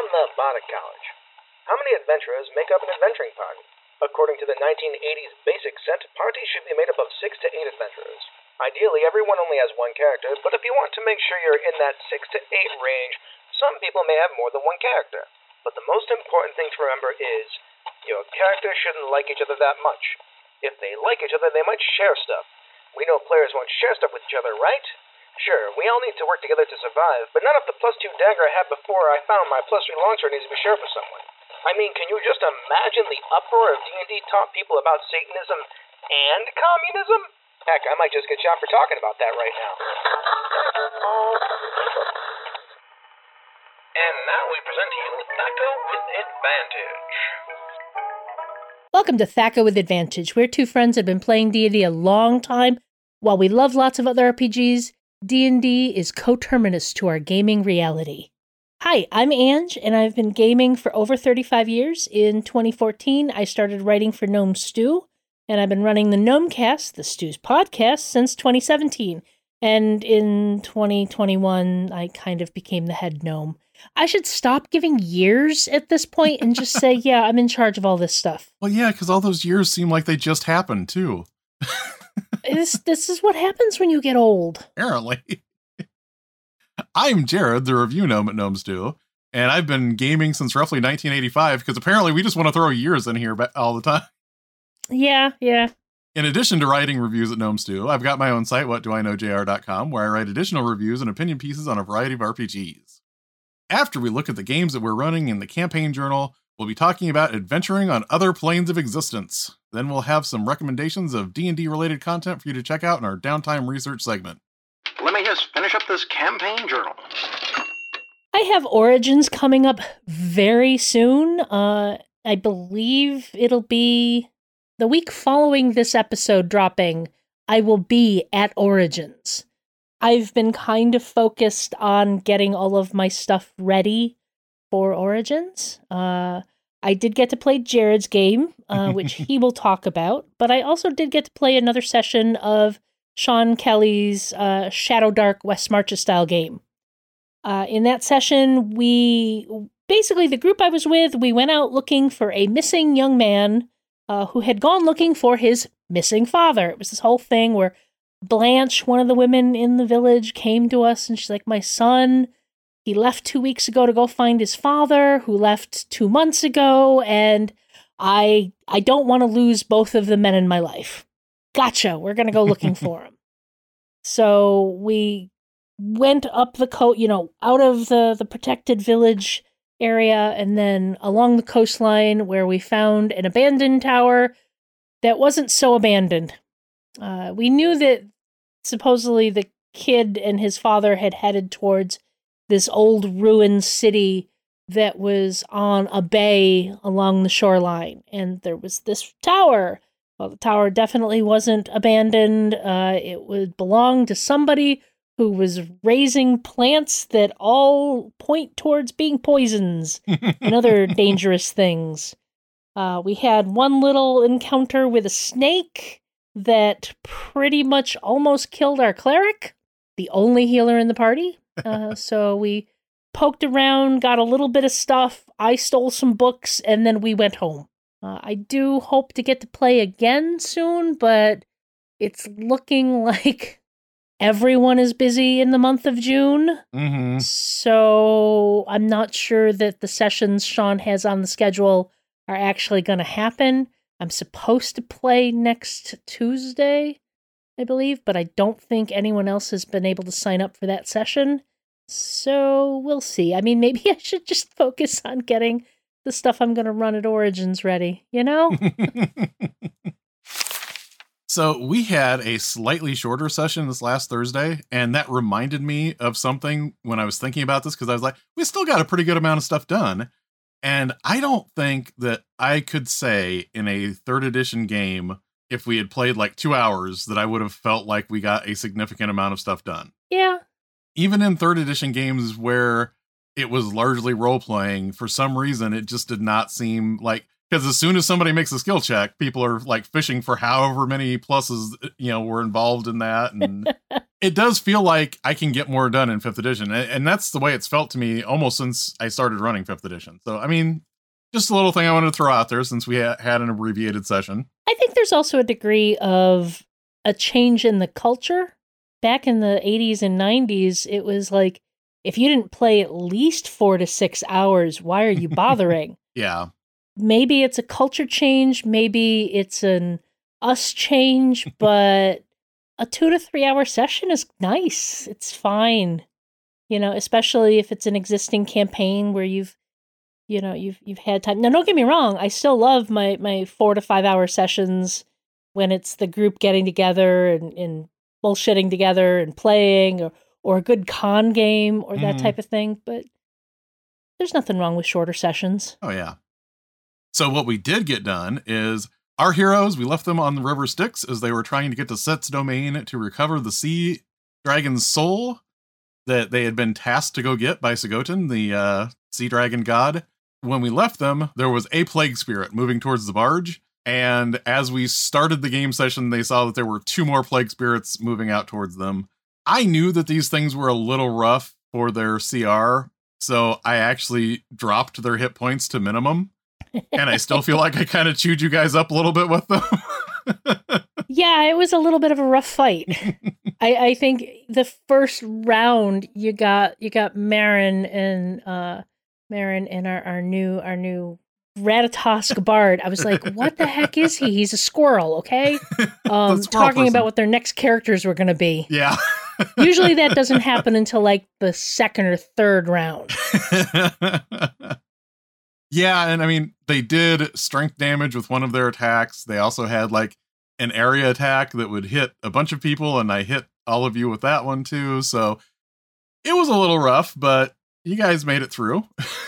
From the Bada College. How many adventurers make up an adventuring party? According to the 1980s basic set, parties should be made up of 6 to 8 adventurers. Ideally, everyone only has one character, but if you want to make sure you're in that 6 to 8 range, some people may have more than one character. But the most important thing to remember is, your characters shouldn't like each other that much. If they like each other, they might share stuff. We know players won't share stuff with each other, right? Sure, we all need to work together to survive, but none of the +2 dagger I had before I found my +3 longsword needs to be shared with someone. I mean, can you just imagine the uproar of D&D taught people about Satanism and communism? Heck, I might just get shot for talking about that right now. And now we present to you Thaco with Advantage. Welcome to Thaco with Advantage. We're two friends that have been playing D&D a long time. While we love lots of other RPGs, D&D is coterminous to our gaming reality. Hi, I'm Ange, and I've been gaming for over 35 years. In 2014, I started writing for Gnome Stew, and I've been running the Gnomecast, the Stew's podcast, since 2017. And in 2021, I kind of became the head gnome. I should stop giving years at this point and just say, yeah, I'm in charge of all this stuff. Well, yeah, because all those years seem like they just happened, too. This is what happens when you get old. Apparently. I'm Jared, the review gnome at Gnome Stew, and I've been gaming since roughly 1985, because apparently we just want to throw years in here all the time. Yeah. In addition to writing reviews at Gnome Stew, I've got my own site, whatdoiknowjr.com, where I write additional reviews and opinion pieces on a variety of RPGs. After we look at the games that we're running in the campaign journal, we'll be talking about adventuring on other planes of existence. Then we'll have some recommendations of D&D related content for you to check out in our downtime research segment. Let me just finish up this campaign journal. I have Origins coming up very soon. I believe it'll be the week following this episode dropping. I will be at Origins. I've been kind of focused on getting all of my stuff ready for Origins. I did get to play Jared's game, which he will talk about, but I also did get to play another session of Sean Kelly's Shadow Dark West Marches style game. In that session, the group I was with, we went out looking for a missing young man who had gone looking for his missing father. It was this whole thing where Blanche, one of the women in the village, came to us and she's like, my son, he left 2 weeks ago to go find his father, who left 2 months ago, and I don't want to lose both of the men in my life. Gotcha, we're going to go looking for him. So we went up the coast, out of the protected village area, and then along the coastline where we found an abandoned tower that wasn't so abandoned. We knew that supposedly the kid and his father had headed towards this old ruined city that was on a bay along the shoreline, and there was this tower. Well, the tower definitely wasn't abandoned. It would belong to somebody who was raising plants that all point towards being poisons and other dangerous things. We had one little encounter with a snake that pretty much almost killed our cleric, the only healer in the party. So we poked around, got a little bit of stuff. I stole some books, and then we went home. I do hope to get to play again soon, but it's looking like everyone is busy in the month of June. Mm-hmm. So I'm not sure that the sessions Sean has on the schedule are actually going to happen. I'm supposed to play next Tuesday, I believe, but I don't think anyone else has been able to sign up for that session. So we'll see. I mean, maybe I should just focus on getting the stuff I'm going to run at Origins ready, So we had a slightly shorter session this last Thursday, and that reminded me of something when I was thinking about this, because I was like, we still got a pretty good amount of stuff done. And I don't think that I could say in a 3rd edition game, if we had played like 2 hours, that I would have felt like we got a significant amount of stuff done. Yeah. Even in 3rd edition games where it was largely role-playing, for some reason, it just did not seem like, Because as soon as somebody makes a skill check, people are like fishing for however many pluses, were involved in that. And it does feel like I can get more done in 5th edition. And that's the way it's felt to me almost since I started running 5th edition. So, I mean, just a little thing I wanted to throw out there since we had an abbreviated session. I think there's also a degree of a change in the culture. Back in the 80s and 90s, it was like, if you didn't play at least 4 to 6 hours, why are you bothering? Yeah. Maybe it's a culture change, maybe it's an us change, but a 2 to 3 hour session is nice. It's fine. Especially if it's an existing campaign where you've had time. Now, don't get me wrong, I still love my 4 to 5 hour sessions when it's the group getting together and bullshitting together and playing or a good con game or that type of thing, but there's nothing wrong with shorter sessions. Oh, yeah. So what we did get done is our heroes, we left them on the river Styx as they were trying to get to Set's domain to recover the sea dragon's soul that they had been tasked to go get by Sigotin, the sea dragon god. When we left them, there was a plague spirit moving towards the barge. And as we started the game session, they saw that there were 2 more plague spirits moving out towards them. I knew that these things were a little rough for their CR, so I actually dropped their hit points to minimum. And I still feel like I kind of chewed you guys up a little bit with them. Yeah, it was a little bit of a rough fight. I think the first round you got Marin and our new Ratatosk Bard. I was like, what the heck is he? He's a squirrel, okay? Talking about what their next characters were going to be. Yeah. Usually that doesn't happen until like the 2nd or 3rd round. Yeah, and I mean, they did strength damage with one of their attacks. They also had like an area attack that would hit a bunch of people, and I hit all of you with that one too. So it was a little rough, but you guys made it through.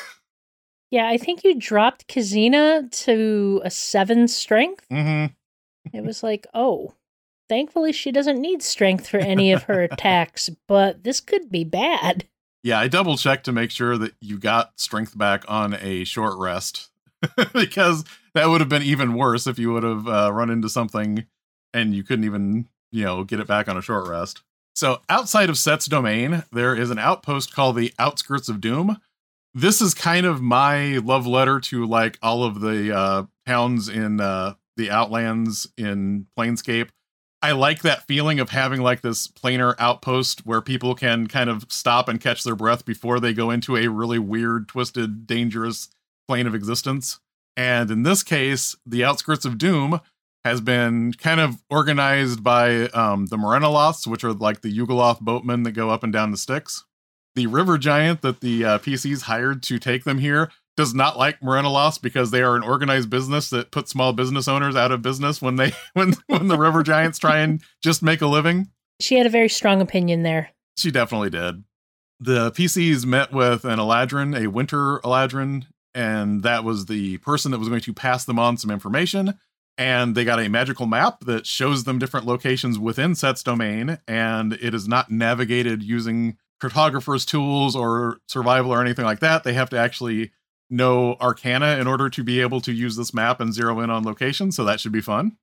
Yeah, I think you dropped Kazina to a 7 strength. Mm-hmm. It was like, oh, thankfully she doesn't need strength for any of her attacks, but this could be bad. Yeah, I double checked to make sure that you got strength back on a short rest because that would have been even worse if you would have run into something and you couldn't even, get it back on a short rest. So outside of Set's domain, there is an outpost called the Outskirts of Doom. This is kind of my love letter to like all of the towns in the Outlands in Planescape. I like that feeling of having like this planar outpost where people can kind of stop and catch their breath before they go into a really weird, twisted, dangerous plane of existence. And in this case, the Outskirts of Doom has been kind of organized by the Morenoloths, which are like the Yugoloth boatmen that go up and down the Styx. The river giant that the PCs hired to take them here does not like Morenoloths because they are an organized business that puts small business owners out of business when the river giants try and just make a living. She had a very strong opinion there. She definitely did. The PCs met with an Eladrin, a winter Eladrin, and that was the person that was going to pass them on some information. And they got a magical map that shows them different locations within Set's domain, and it is not navigated using cartographer's tools or survival or anything like that. They have to actually know Arcana in order to be able to use this map and zero in on location, so that should be fun.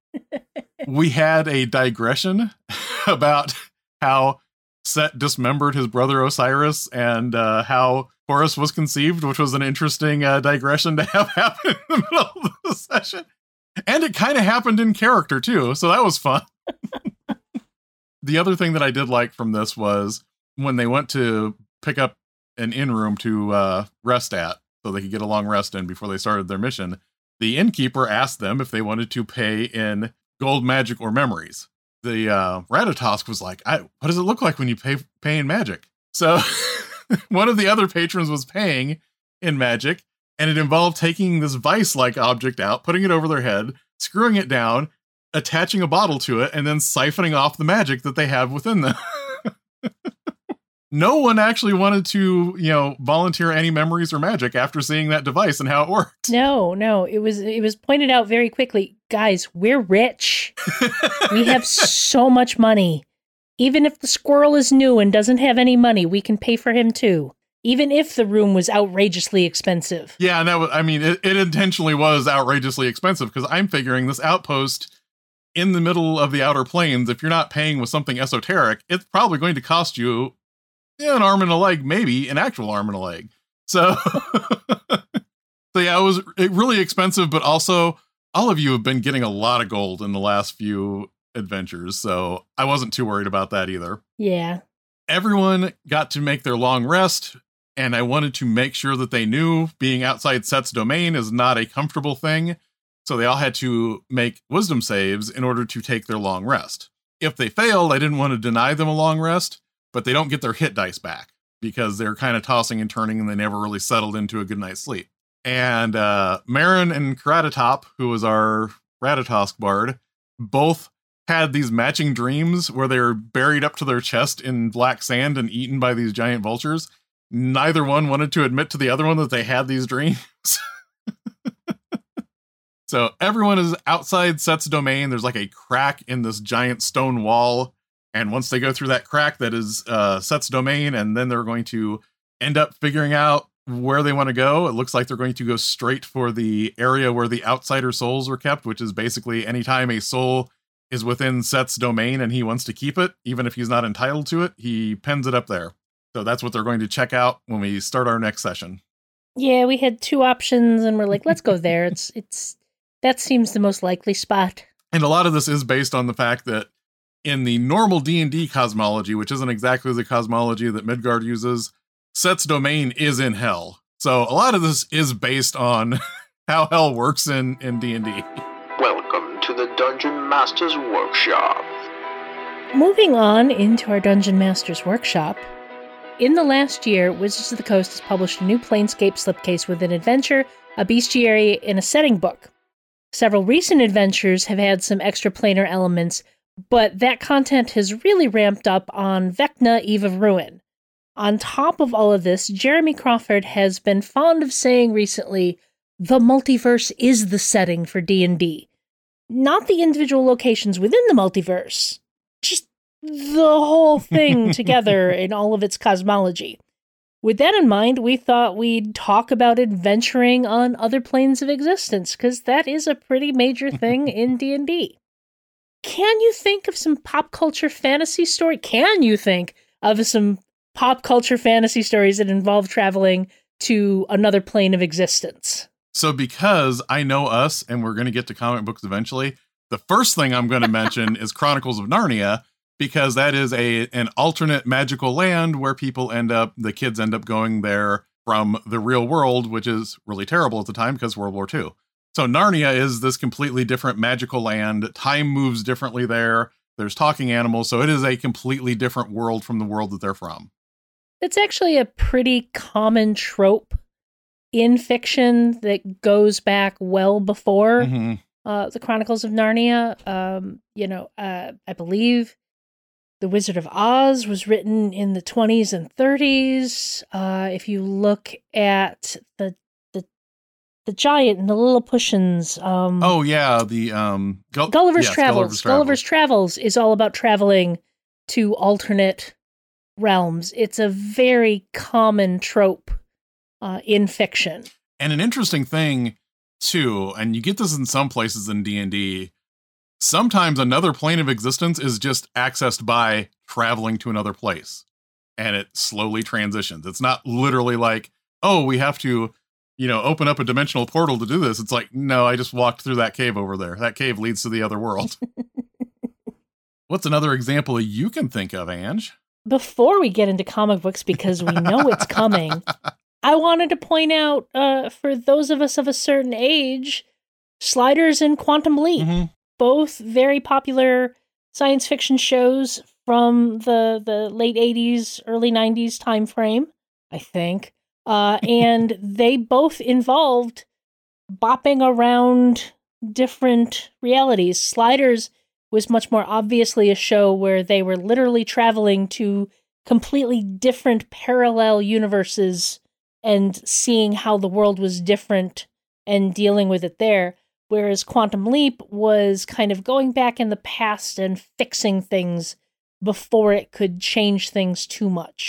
We had a digression about how Set dismembered his brother Osiris and how Horus was conceived, which was an interesting digression to have happen in the middle of the session. And it kind of happened in character too, so that was fun. The other thing that I did like from this was when they went to pick up an inn room to rest at, so they could get a long rest in before they started their mission, the innkeeper asked them if they wanted to pay in gold, magic, or memories. The Ratatosk was like, what does it look like when you pay in magic? So one of the other patrons was paying in magic, and it involved taking this vice-like object out, putting it over their head, screwing it down, attaching a bottle to it, and then siphoning off the magic that they have within them. No one actually wanted to, volunteer any memories or magic after seeing that device and how it worked. No, it was pointed out very quickly. Guys, we're rich. We have so much money. Even if the squirrel is new and doesn't have any money, we can pay for him too. even if the room was outrageously expensive. Yeah, and that was, I mean, it intentionally was outrageously expensive because I'm figuring this outpost in the middle of the Outer Plains, if you're not paying with something esoteric, it's probably going to cost you an arm and a leg, maybe an actual arm and a leg. So, so yeah, it was really expensive, but also all of you have been getting a lot of gold in the last few adventures, so I wasn't too worried about that either. Yeah. Everyone got to make their long rest, and I wanted to make sure that they knew being outside Set's domain is not a comfortable thing. So they all had to make wisdom saves in order to take their long rest. If they failed, I didn't want to deny them a long rest, but they don't get their hit dice back because they're kind of tossing and turning and they never really settled into a good night's sleep. And Marin and Karatatop, who was our Ratatosk bard, both had these matching dreams where they were buried up to their chest in black sand and eaten by these giant vultures. Neither one wanted to admit to the other one that they had these dreams. So everyone is outside Set's domain. There's like a crack in this giant stone wall. And once they go through that crack, that is Set's domain. And then they're going to end up figuring out where they want to go. It looks like they're going to go straight for the area where the outsider souls were kept, which is basically anytime a soul is within Set's domain and he wants to keep it, even if he's not entitled to it, he pens it up there. So that's what they're going to check out when we start our next session. Yeah, we had two options and we're like, let's go there. It's that seems the most likely spot. And a lot of this is based on the fact that in the normal D&D cosmology, which isn't exactly the cosmology that Midgard uses, Set's domain is in hell. So a lot of this is based on how hell works in D&D. Welcome to the Dungeon Master's Workshop. Moving on into our Dungeon Master's Workshop, in the last year, Wizards of the Coast has published a new Planescape slipcase with an adventure, a bestiary, and a setting book. Several recent adventures have had some extra planar elements, but that content has really ramped up on Vecna, Eve of Ruin. On top of all of this, Jeremy Crawford has been fond of saying recently, the multiverse is the setting for D&D. Not the individual locations within the multiverse, just the whole thing together in all of its cosmology. With that in mind, we thought we'd talk about adventuring on other planes of existence, because that is a pretty major thing in D&D. Can you think of some pop culture fantasy story? Can you think of some pop culture fantasy stories that involve traveling to another plane of existence? So because I know us, and we're going to get to comic books eventually, the first thing I'm going to mention is Chronicles of Narnia, because that is an alternate magical land where the kids end up going there from the real world, which is really terrible at the time because World War II. So Narnia is this completely different magical land. Time moves differently there. There's talking animals. So it is a completely different world from the world that they're from. It's actually a pretty common trope in fiction that goes back well before the Chronicles of Narnia. I believe The Wizard of Oz was written in the 20s and 30s. If you look at the Giant and the Lilliputians. Gulliver's Travels. Gulliver's Travels is all about traveling to alternate realms. It's a very common trope in fiction. And an interesting thing, too, and you get this in some places in D&D, sometimes another plane of existence is just accessed by traveling to another place. And it slowly transitions. It's not literally like, oh, we have to, open up a dimensional portal to do this. It's like, no, I just walked through that cave over there. That cave leads to the other world. What's another example you can think of, Ange? Before we get into comic books, because we know it's coming, I wanted to point out, for those of us of a certain age, Sliders and Quantum Leap, both very popular science fiction shows from the late 80s, early 90s time frame, I think. And they both involved bopping around different realities. Sliders was much more obviously a show where they were literally traveling to completely different parallel universes and seeing how the world was different and dealing with it there. Whereas Quantum Leap was kind of going back in the past and fixing things before it could change things too much.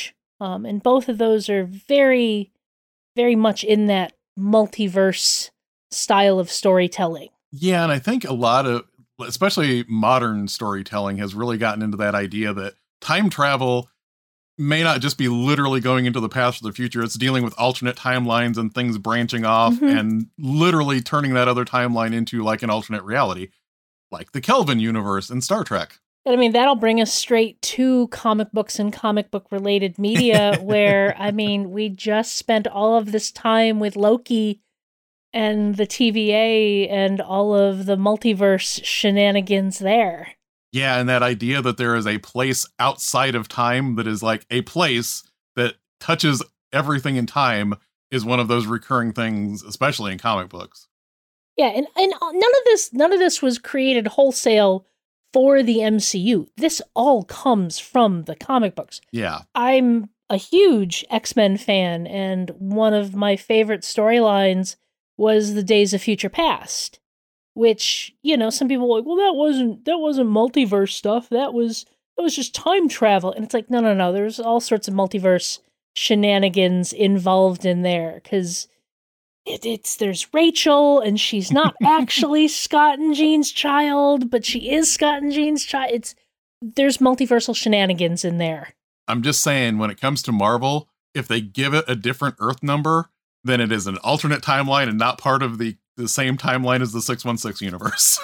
And both of those are very, very much in that multiverse style of storytelling. Yeah, and I think a lot of, especially modern storytelling, has really gotten into that idea that time travel may not just be literally going into the past or the future. It's dealing with alternate timelines and things branching off and literally turning that other timeline into like an alternate reality, like the Kelvin universe in Star Trek. And I mean, that'll bring us straight to comic books and comic book related media where, I mean, we just spent all of this time with Loki and the TVA and all of the multiverse shenanigans there. Yeah, and that idea that there is a place outside of time that is like a place that touches everything in time is one of those recurring things, especially in comic books. Yeah, and none of this was created wholesale for the MCU. This all comes from the comic books. Yeah. I'm a huge X-Men fan, and one of my favorite storylines was the Days of Future Past. Which, you know, some people are like, well, that wasn't multiverse stuff. That was just time travel. And it's like, no. There's all sorts of multiverse shenanigans involved in there. Because there's Rachel, and she's not actually Scott and Jean's child, but she is Scott and Jean's child. There's multiversal shenanigans in there. I'm just saying, when it comes to Marvel, if they give it a different Earth number, then it is an alternate timeline and not part of the same timeline as the 616 universe.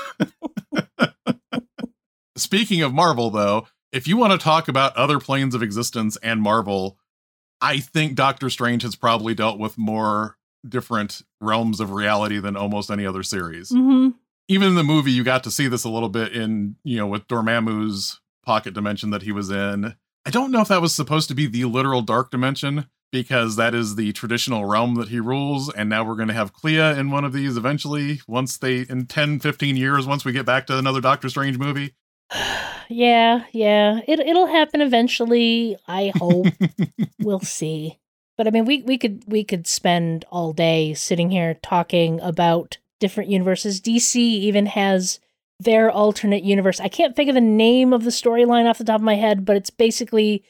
Speaking of Marvel, though, if you want to talk about other planes of existence and Marvel, I think Doctor Strange has probably dealt with more different realms of reality than almost any other series. Mm-hmm. Even in the movie, you got to see this a little bit in, with Dormammu's pocket dimension that he was in. I don't know if that was supposed to be the literal dark dimension, because that is the traditional realm that he rules, and now we're going to have Clea in one of these eventually, in 10, 15 years, once we get back to another Doctor Strange movie. Yeah. It'll happen eventually, I hope. We'll see. But I mean, we could spend all day sitting here talking about different universes. DC even has their alternate universe. I can't think of the name of the storyline off the top of my head, but it's basically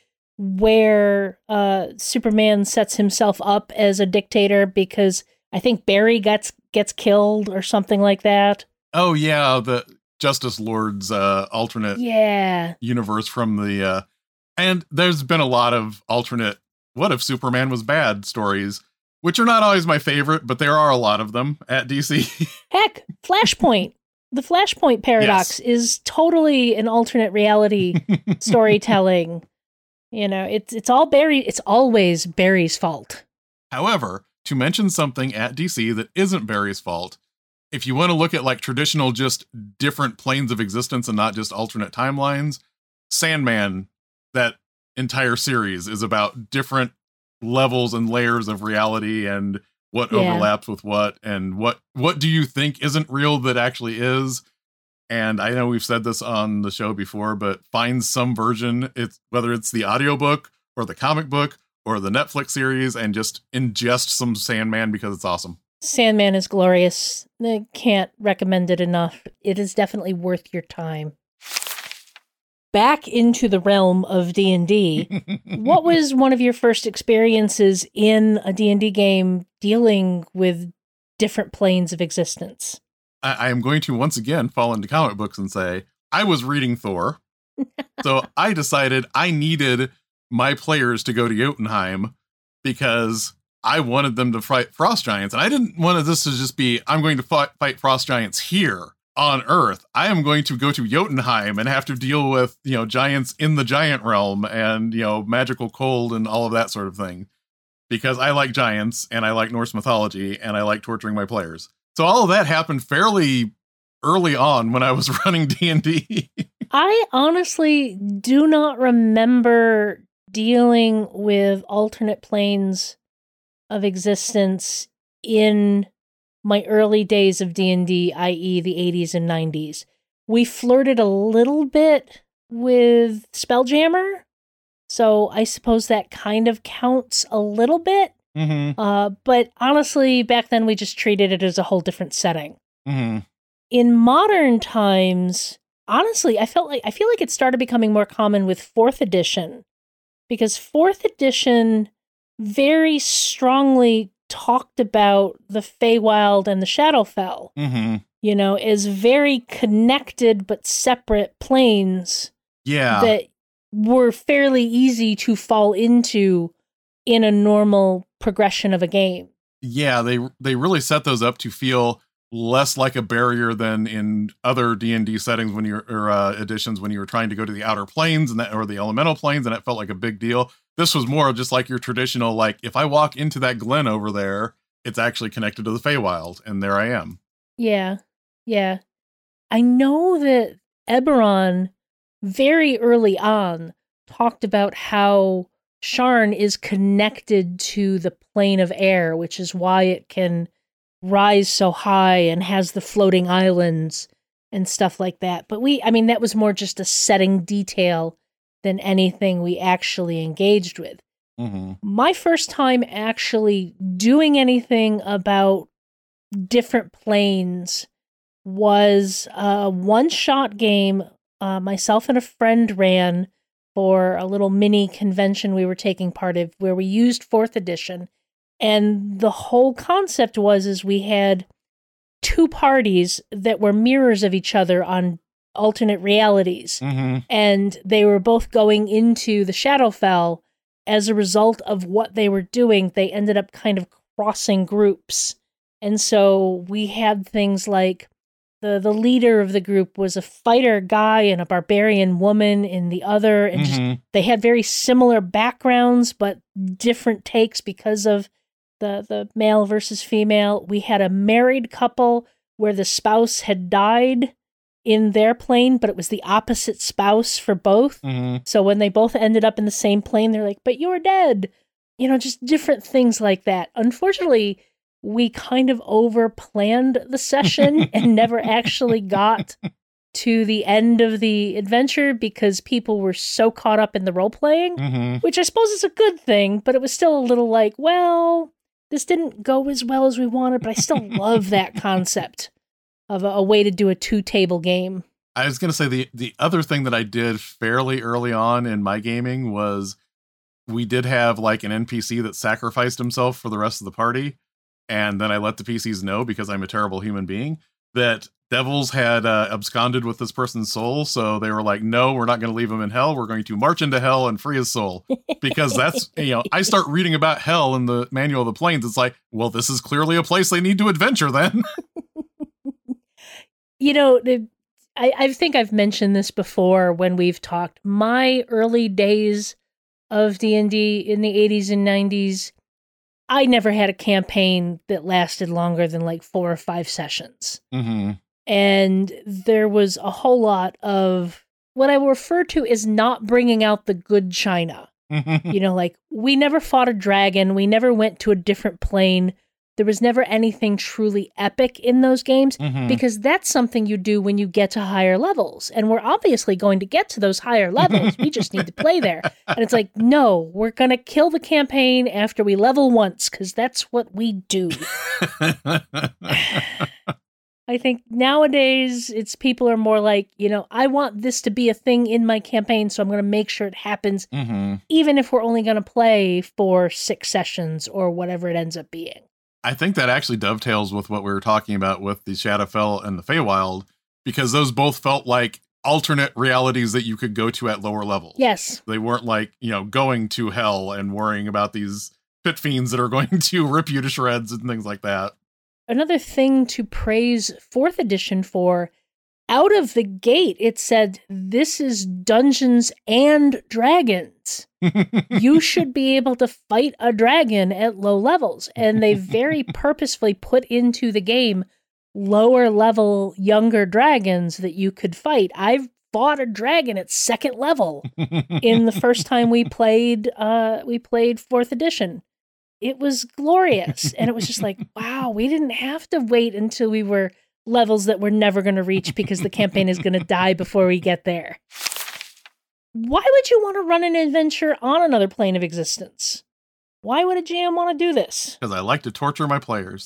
where Superman sets himself up as a dictator because I think Barry gets killed or something like that. Oh yeah, the Justice Lord's alternate universe from the and there's been a lot of alternate what if Superman was bad stories, which are not always my favorite, but there are a lot of them at DC. Heck, Flashpoint. The Flashpoint paradox is totally an alternate reality storytelling. You know, it's all Barry. It's always Barry's fault. However, to mention something at DC that isn't Barry's fault, if you want to look at like traditional, just different planes of existence and not just alternate timelines, Sandman, that entire series is about different levels and layers of reality and what overlaps with what, and what do you think isn't real that actually is. And I know we've said this on the show before, but find some version, whether it's the audiobook or the comic book or the Netflix series, and just ingest some Sandman because it's awesome. Sandman is glorious. I can't recommend it enough. It is definitely worth your time. Back into the realm of D&D, what was one of your first experiences in a D&D game dealing with different planes of existence? I am going to once again fall into comic books and say, I was reading Thor. So I decided I needed my players to go to Jotunheim because I wanted them to fight frost giants. And I didn't want this to just be, I'm going to fight frost giants here on Earth. I am going to go to Jotunheim and have to deal with, giants in the giant realm and, magical cold and all of that sort of thing. Because I like giants and I like Norse mythology and I like torturing my players. So all of that happened fairly early on when I was running D&D. I honestly do not remember dealing with alternate planes of existence in my early days of D&D, i.e. the 80s and 90s. We flirted a little bit with Spelljammer, so I suppose that kind of counts a little bit. Mm-hmm. But honestly, back then we just treated it as a whole different setting. Mm-hmm. In modern times, honestly, I feel like it started becoming more common with 4th edition, because 4th edition very strongly talked about the Feywild and the Shadowfell, you know, as very connected but separate planes that were fairly easy to fall into in a normal progression of a game. Yeah, they really set those up to feel less like a barrier than in other D&D settings when you're editions when you were trying to go to the outer planes and that, or the elemental planes, and it felt like a big deal. This was more just like your traditional, like, if I walk into that glen over there, it's actually connected to the Feywild, and there I am. Yeah. I know that Eberron very early on talked about how Sharn is connected to the plane of air, which is why it can rise so high and has the floating islands and stuff like that. But that was more just a setting detail than anything we actually engaged with. My first time actually doing anything about different planes was a one-shot game myself and a friend ran for a little mini convention we were taking part of, where we used 4th edition. And the whole concept was we had 2 parties that were mirrors of each other on alternate realities. And they were both going into the Shadowfell. As a result of what they were doing, they ended up kind of crossing groups. And so we had things like the leader of the group was a fighter guy and a barbarian woman in the other. And just, they had very similar backgrounds, but different takes because of the male versus female. We had a married couple where the spouse had died in their plane, but it was the opposite spouse for both. So when they both ended up in the same plane, they're like, but you're dead. You know, just different things like that. Unfortunately, we kind of over-planned the session and never actually got to the end of the adventure because people were so caught up in the role-playing, which I suppose is a good thing, but it was still a little like, well, this didn't go as well as we wanted, but I still love that concept of a way to do a 2-table game. I was going to say the other thing that I did fairly early on in my gaming was we did have like an NPC that sacrificed himself for the rest of the party. And then I let the PCs know, because I'm a terrible human being, that devils had absconded with this person's soul. So they were like, no, we're not going to leave him in hell. We're going to march into hell and free his soul. Because that's, I start reading about hell in the Manual of the Planes. It's like, well, this is clearly a place they need to adventure then. I think I've mentioned this before when we've talked. My early days of D&D in the 80s and 90s, I never had a campaign that lasted longer than like 4 or 5 sessions. And there was a whole lot of what I will refer to as not bringing out the good china. Like, we never fought a dragon. We never went to a different plane. There was never anything truly epic in those games, because that's something you do when you get to higher levels. And we're obviously going to get to those higher levels. We just need to play there. And it's like, no, we're going to kill the campaign after we level once, because that's what we do. I think nowadays people are more like, I want this to be a thing in my campaign, so I'm going to make sure it happens, even if we're only going to play for 6 sessions or whatever it ends up being. I think that actually dovetails with what we were talking about with the Shadowfell and the Feywild, because those both felt like alternate realities that you could go to at lower levels. Yes. They weren't like, going to hell and worrying about these pit fiends that are going to rip you to shreds and things like that. Another thing to praise 4th edition for, out of the gate, it said, this is Dungeons and Dragons. You should be able to fight a dragon at low levels. And they very purposefully put into the game lower level, younger dragons that you could fight. I've fought a dragon at 2nd level in the first time we played 4th edition. It was glorious. And it was just like, wow, we didn't have to wait until we were levels that we're never going to reach because the campaign is going to die before we get there. Why would you want to run an adventure on another plane of existence? Why would a GM want to do this? Because I like to torture my players.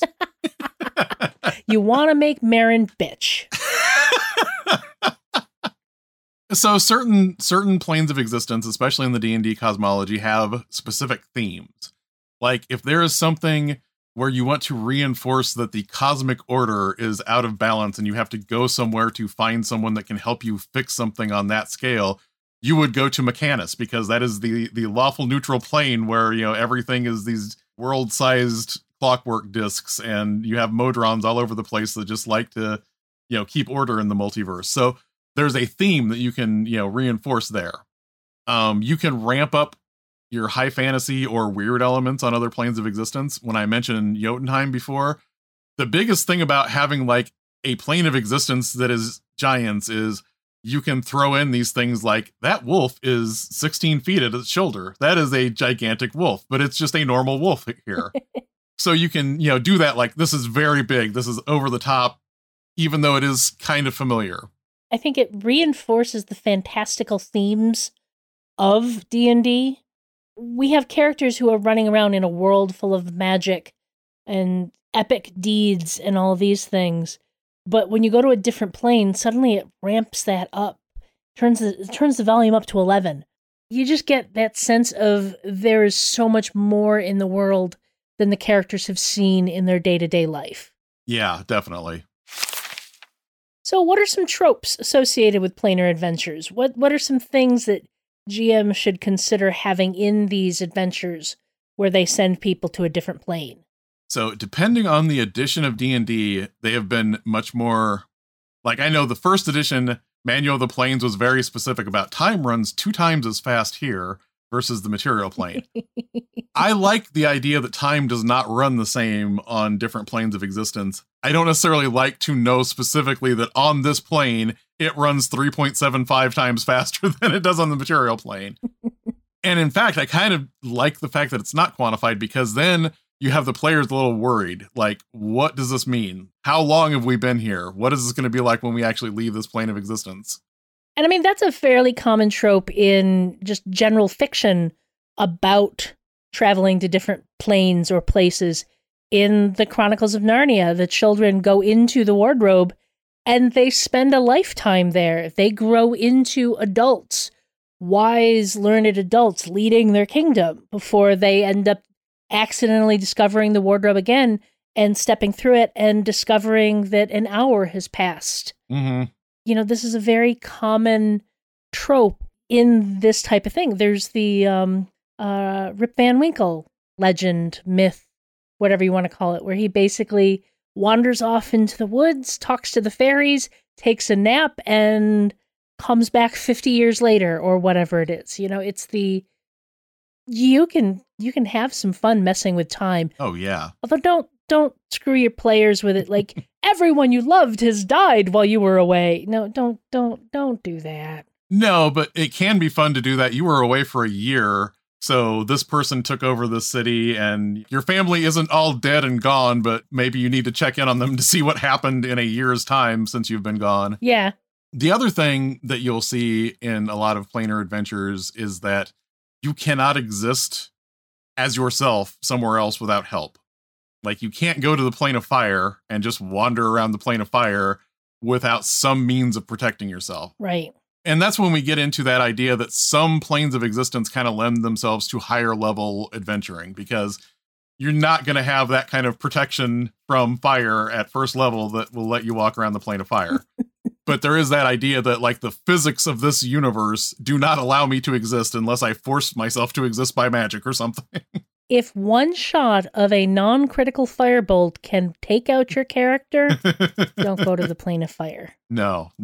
You want to make Marin bitch. So certain planes of existence, especially in the D&D cosmology, have specific themes. Like if there is something where you want to reinforce that the cosmic order is out of balance and you have to go somewhere to find someone that can help you fix something on that scale, you would go to Mechanus, because that is the lawful neutral plane where, you know, everything is these world-sized clockwork discs, and you have Modrons all over the place that just like to, you know, keep order in the multiverse. So there's a theme that you can, you know, reinforce there. You can ramp up your high fantasy or weird elements on other planes of existence. When I mentioned Jotunheim before, the biggest thing about having like a plane of existence that is giants is you can throw in these things like that wolf is 16 feet at its shoulder. That is a gigantic wolf, but it's just a normal wolf here. So you can, you know, do that. Like, this is very big. This is over the top, even though it is kind of familiar. I think it reinforces the fantastical themes of D&D. We have characters who are running around in a world full of magic and epic deeds and all these things. But when you go to a different plane, suddenly it ramps that up, turns the volume up to 11. You just get that sense of there is so much more in the world than the characters have seen in their day-to-day life. Yeah, definitely. So what are some tropes associated with planar adventures? What are some things that GM should consider having in these adventures where they send people to a different plane? So depending on the edition of D&D, they have been much more, like, I know the first edition, Manual of the Planes, was very specific about time runs 2 times as fast here versus the material plane. I like the idea that time does not run the same on different planes of existence. I don't necessarily like to know specifically that on this plane, it runs 3.75 times faster than it does on the material plane. And in fact, I kind of like the fact that it's not quantified, because then you have the players a little worried. Like, what does this mean? How long have we been here? What is this going to be like when we actually leave this plane of existence? And I mean, that's a fairly common trope in just general fiction about traveling to different planes or places. In the Chronicles of Narnia, the children go into the wardrobe and they spend a lifetime there. They grow into adults, wise, learned adults leading their kingdom before they end up accidentally discovering the wardrobe again and stepping through it and discovering that an hour has passed. Mm-hmm. You know, this is a very common trope in this type of thing. There's the Rip Van Winkle legend, myth, whatever you want to call it, where he basically wanders off into the woods, talks to the fairies, takes a nap, and comes back 50 years later or whatever it is. You know, it's the... You can have some fun messing with time. Oh, yeah. Although don't screw your players with it. Like, everyone you loved has died while you were away. No, don't do that. No, but it can be fun to do that. You were away for a year, so this person took over the city, and your family isn't all dead and gone, but maybe you need to check in on them to see what happened in a year's time since you've been gone. Yeah. The other thing that you'll see in a lot of planar adventures is that you cannot exist as yourself somewhere else without help. Like, you can't go to the plane of fire and just wander around the plane of fire without some means of protecting yourself. Right. And that's when we get into that idea that some planes of existence kind of lend themselves to higher level adventuring, because you're not going to have that kind of protection from fire at first level that will let you walk around the plane of fire. But there is that idea that, like, the physics of this universe do not allow me to exist unless I force myself to exist by magic or something. If one shot of a non-critical firebolt can take out your character, don't go to the plane of fire. No.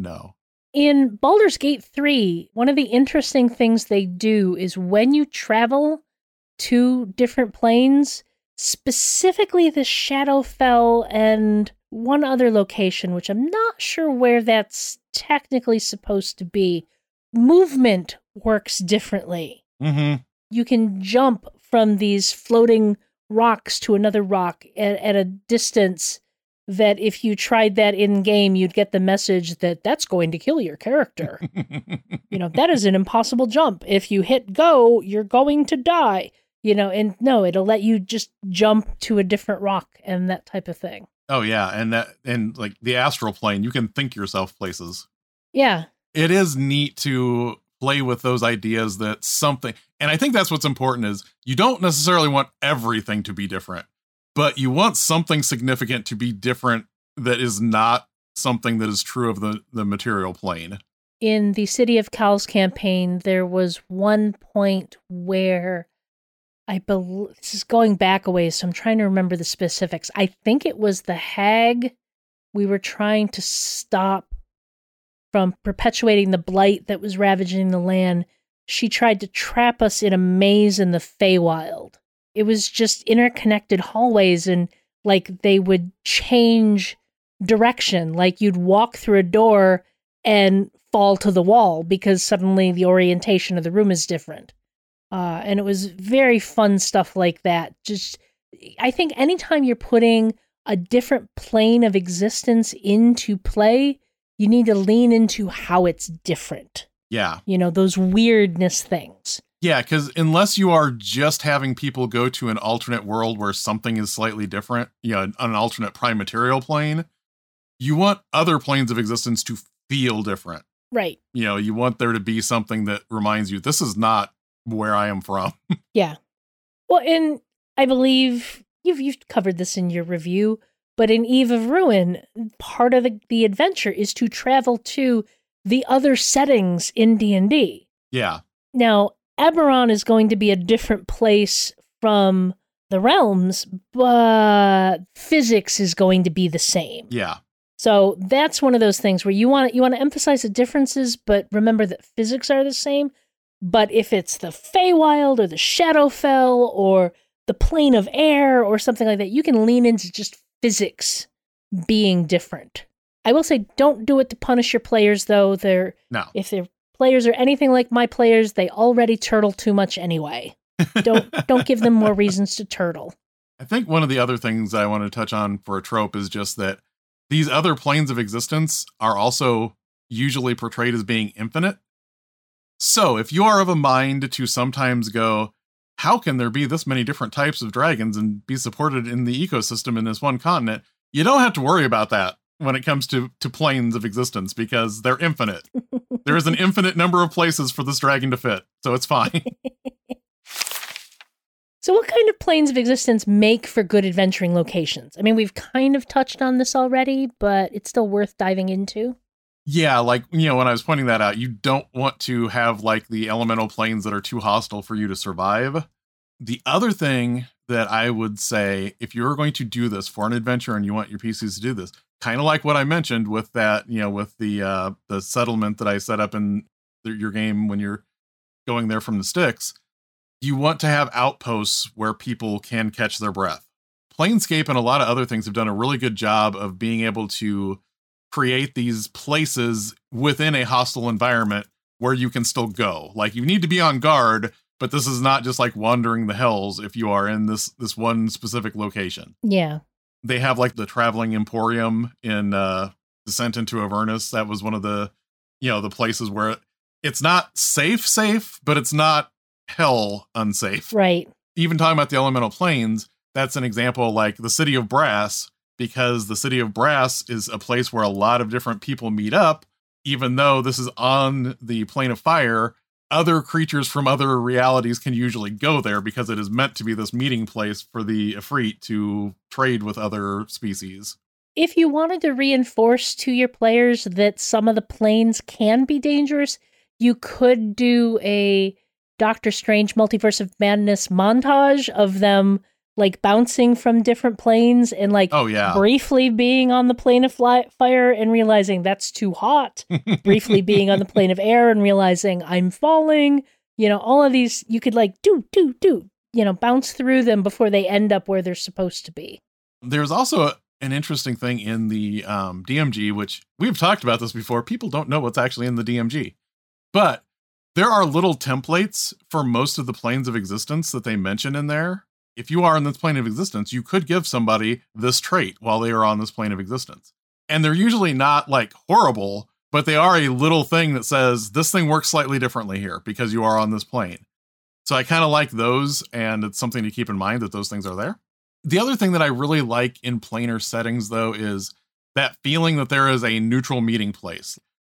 In Baldur's Gate 3, one of the interesting things they do is when you travel to different planes, specifically the Shadowfell and one other location, which I'm not sure where that's technically supposed to be, movement works differently. Mm-hmm. You can jump from these floating rocks to another rock at a distance that if you tried that in-game, you'd get the message that that's going to kill your character. You know, that is an impossible jump. If you hit go, you're going to die. You know, and no, it'll let you just jump to a different rock and that type of thing. Oh, yeah. And like the astral plane, you can think yourself places. Yeah. it is neat to play with those ideas that something, and I think that's what's important is you don't necessarily want everything to be different, but you want something significant to be different that is not something that is true of the material plane. In the City of Cowles campaign, there was one point where I believe, this is going back a ways, so I'm trying to remember the specifics. I think it was the hag we were trying to stop from perpetuating the blight that was ravaging the land. She tried to trap us in a maze in the Feywild. It was just interconnected hallways, and like they would change direction. Like you'd walk through a door and fall to the wall because suddenly the orientation of the room is different. And it was very fun stuff like that. Just, I think anytime you're putting a different plane of existence into play, you need to lean into how it's different. Yeah. You know, those weirdness things. Yeah, because unless you are just having people go to an alternate world where something is slightly different, you know, an alternate prime material plane, you want other planes of existence to feel different. Right. You know, you want there to be something that reminds you, this is not where I am from. Yeah. Well, and I believe you've covered this in your review, but in Eve of Ruin, part of the adventure is to travel to the other settings in D&D. Yeah. Now, Eberron is going to be a different place from the realms, but physics is going to be the same. Yeah. So that's one of those things where you want to emphasize the differences, but remember that physics are the same. But if it's the Feywild or the Shadowfell or the plane of air or something like that, you can lean into just physics being different. I will say, don't do it to punish your players, though. If their players are anything like my players, they already turtle too much anyway. Don't give them more reasons to turtle. I think one of the other things I want to touch on for a trope is just that these other planes of existence are also usually portrayed as being infinite. So if you are of a mind to sometimes go, how can there be this many different types of dragons and be supported in the ecosystem in this one continent? You don't have to worry about that when it comes to planes of existence because they're infinite. There is an infinite number of places for this dragon to fit, so it's fine. So what kind of planes of existence make for good adventuring locations? I mean, we've kind of touched on this already, but it's still worth diving into. Yeah, like, you know, when I was pointing that out, you don't want to have like the elemental planes that are too hostile for you to survive. The other thing that I would say, if you're going to do this for an adventure and you want your PCs to do this, kind of like what I mentioned with that, you know, with the settlement that I set up in your game when you're going there from the sticks, you want to have outposts where people can catch their breath. Planescape and a lot of other things have done a really good job of being able to create these places within a hostile environment where you can still go. Like, you need to be on guard, but this is not just like wandering the hells if you are in this one specific location. Yeah. They have like the traveling emporium in Descent into Avernus. That was one of the, you know, the places where it's not safe, but it's not hell unsafe. Right. Even talking about the elemental planes, that's an example like the City of Brass, because the City of Brass is a place where a lot of different people meet up. Even though this is on the plane of fire, other creatures from other realities can usually go there because it is meant to be this meeting place for the Ifrit to trade with other species. If you wanted to reinforce to your players that some of the planes can be dangerous, you could do a Doctor Strange Multiverse of Madness montage of them like bouncing from different planes and like briefly being on the plane of fire and realizing that's too hot, briefly being on the plane of air and realizing I'm falling, you know, all of these, you could like do, you know, bounce through them before they end up where they're supposed to be. There's also an interesting thing in the DMG, which we've talked about this before. People don't know what's actually in the DMG, but there are little templates for most of the planes of existence that they mention in there. If you are in this plane of existence, you could give somebody this trait while they are on this plane of existence. And they're usually not like horrible, but they are a little thing that says this thing works slightly differently here because you are on this plane. So I kind of like those, and it's something to keep in mind that those things are there. The other thing that I really like in planar settings, though, is that feeling that there is a neutral meeting place.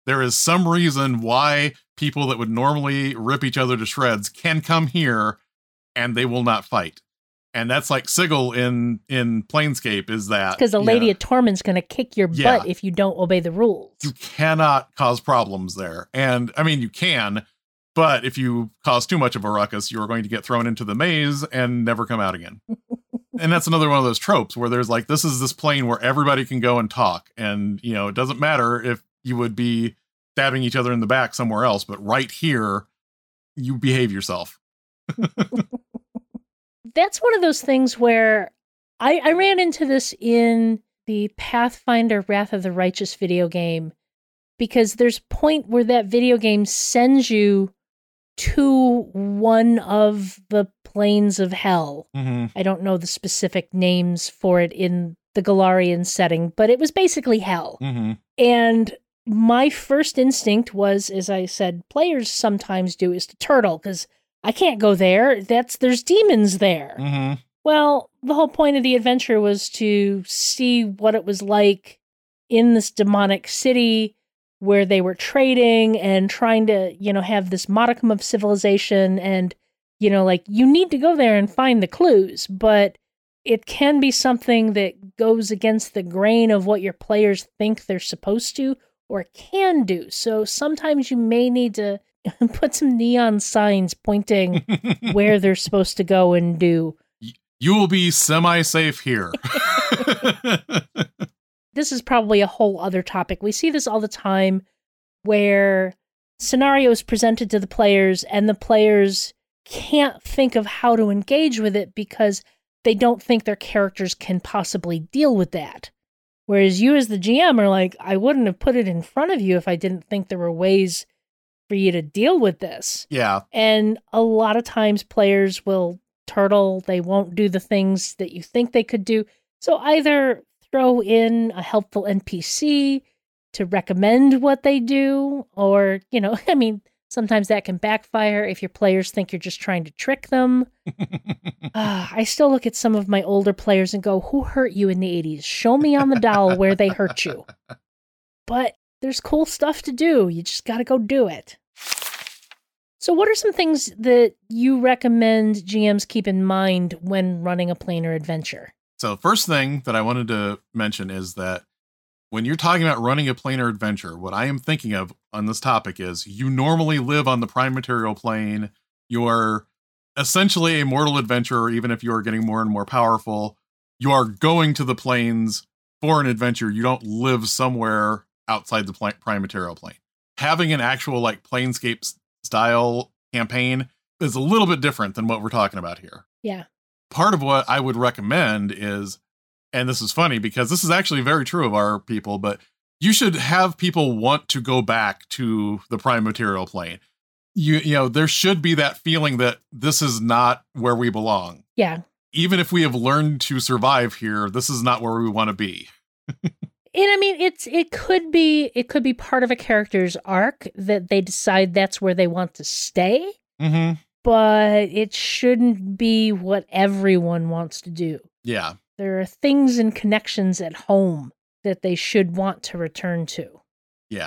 There is some reason why people that would normally rip each other to shreds can come here and they will not fight. And that's like Sigil in Planescape is that. Because the Lady of Torment's going to kick your butt if you don't obey the rules. You cannot cause problems there. And I mean, you can, but if you cause too much of a ruckus, you're going to get thrown into the maze and never come out again. And that's another one of those tropes where there's like, this is this plane where everybody can go and talk. And, you know, it doesn't matter if you would be stabbing each other in the back somewhere else, but right here, you behave yourself. That's one of those things where I ran into this in the Pathfinder Wrath of the Righteous video game, because there's a point where that video game sends you to one of the planes of hell. Mm-hmm. I don't know the specific names for it in the Golarion setting, but it was basically hell. Mm-hmm. And my first instinct was, as I said, players sometimes do, is to turtle, because I can't go there. There's demons there. Mm-hmm. Well, the whole point of the adventure was to see what it was like in this demonic city where they were trading and trying to, you know, have this modicum of civilization. And, you know, like, you need to go there and find the clues, but it can be something that goes against the grain of what your players think they're supposed to or can do. So sometimes you may need to put some neon signs pointing where they're supposed to go and do. You will be semi-safe here. This is probably a whole other topic. We see this all the time where scenarios presented to the players and the players can't think of how to engage with it because they don't think their characters can possibly deal with that. Whereas you as the GM are like, I wouldn't have put it in front of you if I didn't think there were ways for you to deal with this. Yeah. And a lot of times players will turtle. They won't do the things that you think they could do. So either throw in a helpful NPC to recommend what they do, or, you know, I mean, sometimes that can backfire if your players think you're just trying to trick them. I still look at some of my older players and go, who hurt you in the 80s? Show me on the doll where they hurt you. But there's cool stuff to do. You just got to go do it. So what are some things that you recommend GMs keep in mind when running a planar adventure? So first thing that I wanted to mention is that when you're talking about running a planar adventure, what I am thinking of on this topic is you normally live on the prime material plane. You are essentially a mortal adventurer, even if you are getting more and more powerful. You are going to the planes for an adventure. You don't live somewhere outside the prime material plane. Having an actual like Planescape style campaign is a little bit different than what we're talking about here. Yeah. Part of what I would recommend is, and this is funny because this is actually very true of our people, but you should have people want to go back to the prime material plane. You know, there should be that feeling that this is not where we belong. Yeah. Even if we have learned to survive here, this is not where we want to be. And I mean, it could be part of a character's arc that they decide that's where they want to stay. Mm-hmm. But it shouldn't be what everyone wants to do. Yeah. There are things and connections at home that they should want to return to. Yeah.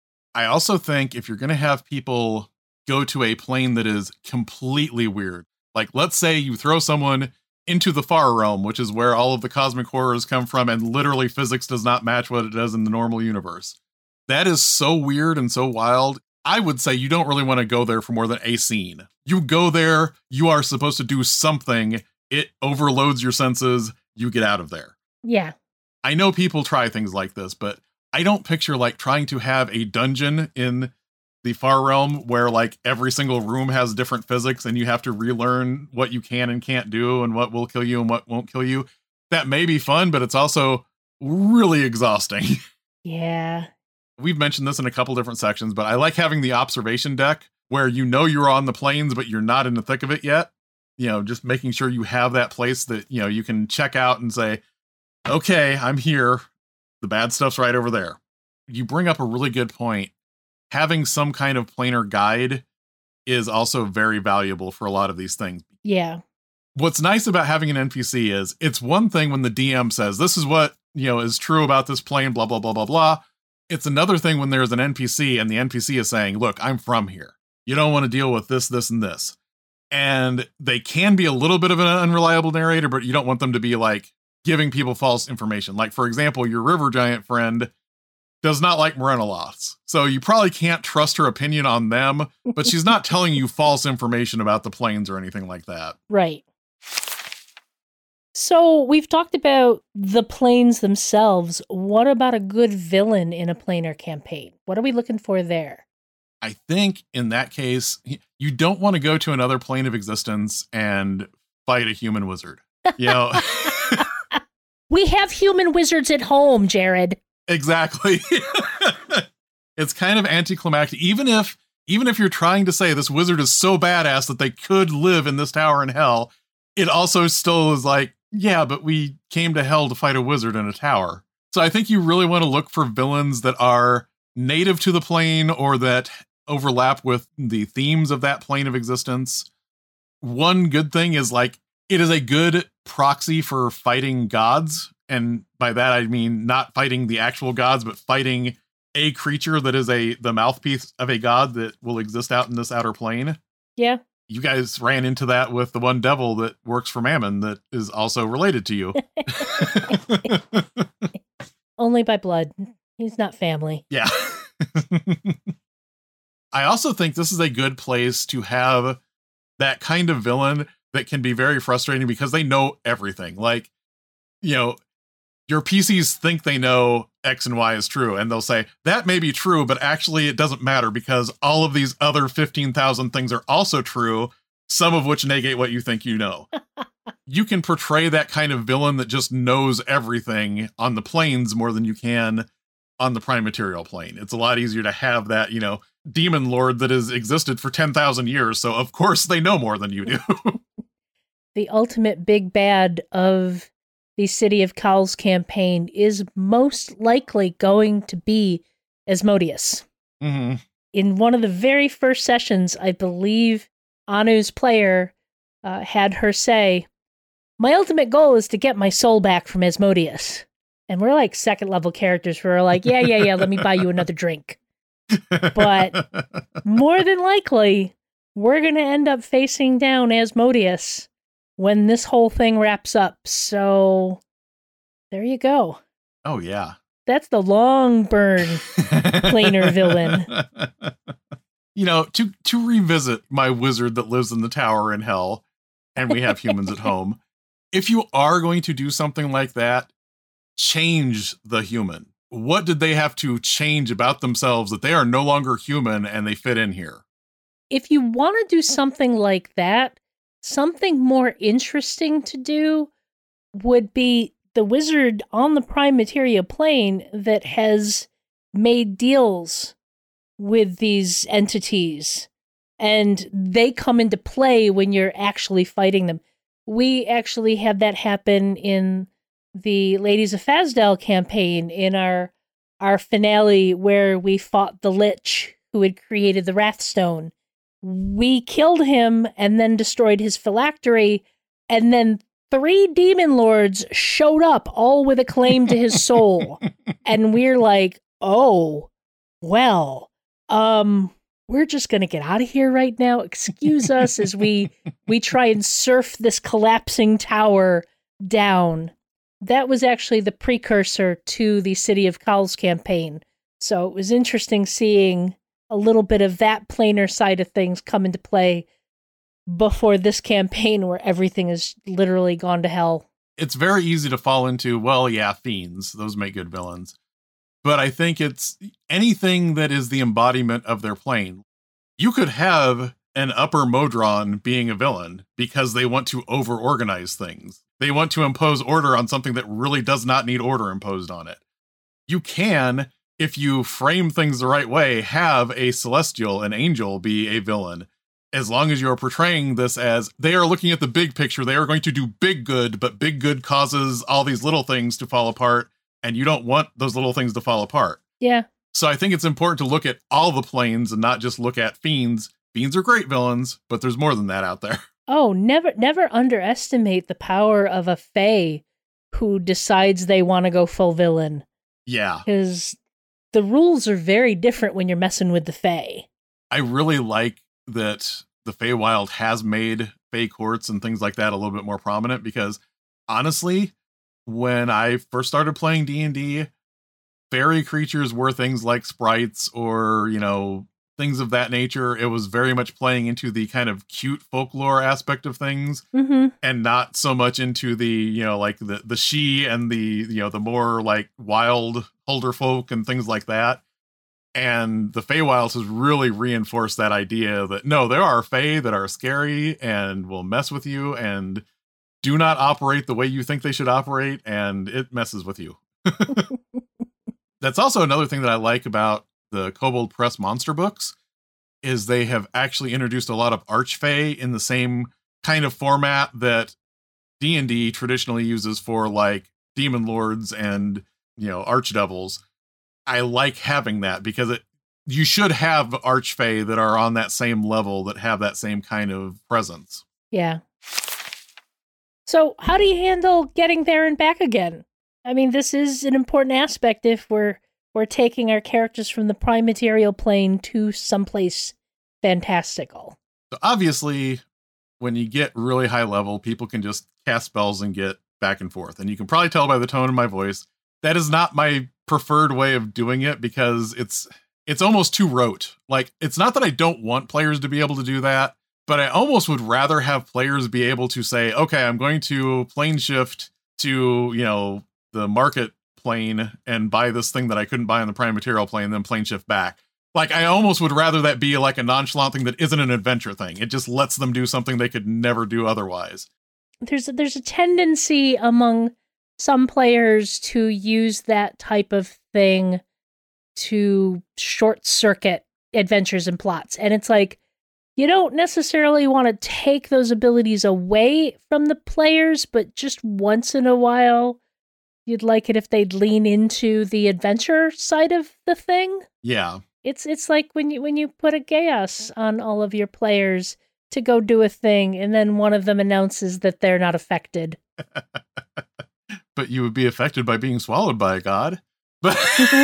I also think if you're going to have people go to a plane that is completely weird, like let's say you throw someone into the far realm, which is where all of the cosmic horrors come from, and literally physics does not match what it does in the normal universe. That is so weird and so wild. I would say you don't really want to go there for more than a scene. You go there, you are supposed to do something, it overloads your senses, you get out of there. Yeah. I know people try things like this, but I don't picture like trying to have a dungeon in the far realm where like every single room has different physics and you have to relearn what you can and can't do and what will kill you and what won't kill you. That may be fun, but it's also really exhausting. Yeah. We've mentioned this in a couple different sections, but I like having the observation deck where you know you're on the plains, but you're not in the thick of it yet. You know, just making sure you have that place that, you know, you can check out and say, okay, I'm here. The bad stuff's right over there. You bring up a really good point. Having some kind of planar guide is also very valuable for a lot of these things. Yeah. What's nice about having an NPC is it's one thing when the DM says, this is what, you know, is true about this plane, blah, blah, blah, blah, blah. It's another thing when there's an NPC and the NPC is saying, look, I'm from here. You don't want to deal with this, this, and this. And they can be a little bit of an unreliable narrator, but you don't want them to be like giving people false information. Like, for example, your river giant friend does not like Morenoloths. So you probably can't trust her opinion on them, but she's not telling you false information about the planes or anything like that. Right. So we've talked about the planes themselves. What about a good villain in a planar campaign? What are we looking for there? I think in that case, you don't want to go to another plane of existence and fight a human wizard. You know, we have human wizards at home, Jared. Exactly. It's kind of anticlimactic. Even if you're trying to say this wizard is so badass that they could live in this tower in hell, it also still is like, yeah, but we came to hell to fight a wizard in a tower. So I think you really want to look for villains that are native to the plane or that overlap with the themes of that plane of existence. One good thing is like, it is a good proxy for fighting gods. And by that, I mean, not fighting the actual gods, but fighting a creature that is the mouthpiece of a god that will exist out in this outer plane. Yeah. You guys ran into that with the one devil that works for Mammon that is also related to you. Only by blood. He's not family. Yeah. I also think this is a good place to have that kind of villain that can be very frustrating because they know everything. Like, you know, your PCs think they know X and Y is true, and they'll say, that may be true, but actually it doesn't matter because all of these other 15,000 things are also true, some of which negate what you think you know. You can portray that kind of villain that just knows everything on the planes more than you can on the prime material plane. It's a lot easier to have that, you know, demon lord that has existed for 10,000 years, so of course they know more than you do. The ultimate big bad of the City of Cowls campaign is most likely going to be Asmodeus. Mm-hmm. In one of the very first sessions, I believe Anu's player had her say, my ultimate goal is to get my soul back from Asmodeus. And we're like second level characters who are like, yeah, let me buy you another drink. But more than likely, we're going to end up facing down Asmodeus when this whole thing wraps up. So there you go. Oh, yeah. That's the long burn planar villain. You know, to revisit my wizard that lives in the tower in hell, and we have humans at home. If you are going to do something like that, change the human. What did they have to change about themselves that they are no longer human and they fit in here? If you want to do something like that, something more interesting to do would be the wizard on the prime materia plane that has made deals with these entities, and they come into play when you're actually fighting them. We actually had that happen in the Ladies of Fazdal campaign in our finale where we fought the Lich who had created the Wrathstone. We killed him and then destroyed his phylactery, and then 3 demon lords showed up, all with a claim to his soul. And we're like, oh, well, we're just going to get out of here right now. Excuse us as we try and surf this collapsing tower down. That was actually the precursor to the City of Cowls campaign. So it was interesting seeing a little bit of that planar side of things come into play before this campaign where everything is literally gone to hell. It's very easy to fall into, well, yeah, fiends. Those make good villains. But I think it's anything that is the embodiment of their plane. You could have an upper Modron being a villain because they want to over-organize things. They want to impose order on something that really does not need order imposed on it. You can, if you frame things the right way, have a celestial, an angel, be a villain. As long as you're portraying this as they are looking at the big picture, they are going to do big good, but big good causes all these little things to fall apart, and you don't want those little things to fall apart. Yeah. So I think it's important to look at all the planes and not just look at fiends. Fiends are great villains, but there's more than that out there. Oh, never underestimate the power of a fae who decides they want to go full villain. Yeah. Because the rules are very different when you're messing with the Fae. I really like that the Feywild has made Fey courts and things like that a little bit more prominent, because honestly, when I first started playing D&D, fairy creatures were things like sprites or, things of that nature. It was very much playing into the kind of cute folklore aspect of things, and not so much into the, like the she and the more like wild holder folk and things like that. And the Feywild has really reinforced that idea that no, there are Fey that are scary and will mess with you and do not operate the way you think they should operate, and it messes with you. That's also another thing that I like about the Kobold Press monster books, is they have actually introduced a lot of archfey in the same kind of format that D&D traditionally uses for like demon lords and, archdevils. I like having that because you should have archfey that are on that same level, that have that same kind of presence. Yeah. So how do you handle getting there and back again? I mean, this is an important aspect if we're taking our characters from the prime material plane to someplace fantastical. So obviously, when you get really high level, people can just cast spells and get back and forth. And you can probably tell by the tone of my voice, that is not my preferred way of doing it, because it's almost too rote. Like, it's not that I don't want players to be able to do that, but I almost would rather have players be able to say, okay, I'm going to plane shift to, the market plane and buy this thing that I couldn't buy on the prime material plane, then plane shift back. Like, I almost would rather that be like a nonchalant thing that isn't an adventure thing. It just lets them do something they could never do otherwise. There's a tendency among some players to use that type of thing to short circuit adventures and plots. And it's like, you don't necessarily want to take those abilities away from the players, but just once in a while, you'd like it if they'd lean into the adventure side of the thing. Yeah. It's like when you put a Gaius on all of your players to go do a thing, and then one of them announces that they're not affected. But you would be affected by being swallowed by a god. But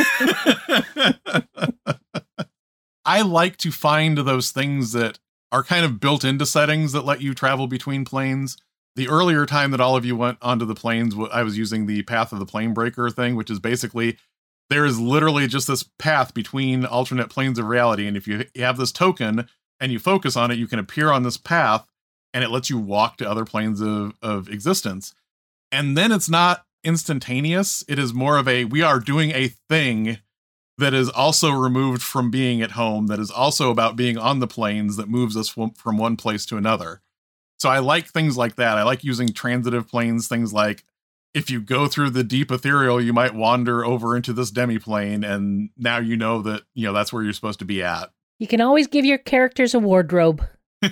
I like to find those things that are kind of built into settings that let you travel between planes. The earlier time that all of you went onto the planes, I was using the Path of the Plane Breaker thing, which is basically, there is literally just this path between alternate planes of reality. And if you have this token and you focus on it, you can appear on this path and it lets you walk to other planes of existence. And then it's not instantaneous. It is more of we are doing a thing that is also removed from being at home, that is also about being on the planes, that moves us from one place to another. So I like things like that. I like using transitive planes, things like if you go through the deep ethereal, you might wander over into this demi-plane, and now you know that, that's where you're supposed to be at. You can always give your characters a wardrobe.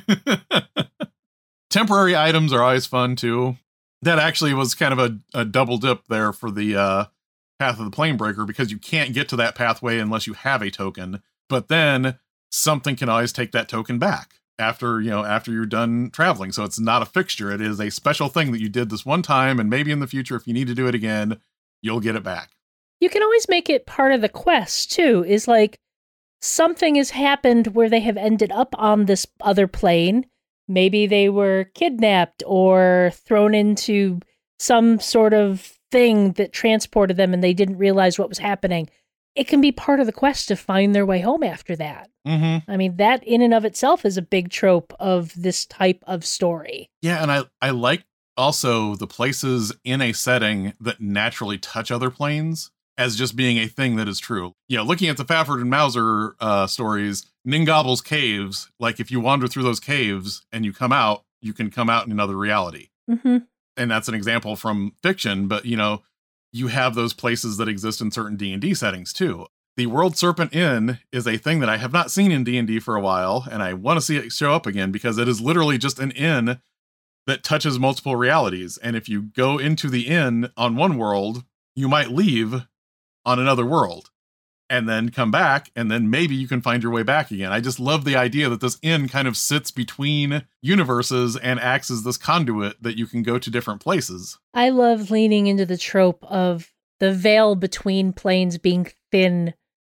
Temporary items are always fun, too. That actually was kind of a double dip there for the Path of the Plane Breaker, because you can't get to that pathway unless you have a token. But then something can always take that token back after you're done traveling. So it's not a fixture. It is a special thing that you did this one time, and maybe in the future, if you need to do it again, you'll get it back. You can always make it part of the quest, too, is like something has happened where they have ended up on this other plane. Maybe they were kidnapped or thrown into some sort of thing that transported them and they didn't realize what was happening. It can be part of the quest to find their way home after that. Mm-hmm. I mean, that in and of itself is a big trope of this type of story. Yeah, and I like also the places in a setting that naturally touch other planes as just being a thing that is true. Looking at the Fafhrd and Mauser stories, Ningobble's caves, like if you wander through those caves and you come out, you can come out in another reality. Mm-hmm. And that's an example from fiction, but you have those places that exist in certain D&D settings too. The World Serpent Inn is a thing that I have not seen in D&D for a while, and I want to see it show up again because it is literally just an inn that touches multiple realities. And if you go into the inn on one world, you might leave on another world and then come back, and then maybe you can find your way back again. I just love the idea that this inn kind of sits between universes and acts as this conduit that you can go to different places. I love leaning into the trope of the veil between planes being thin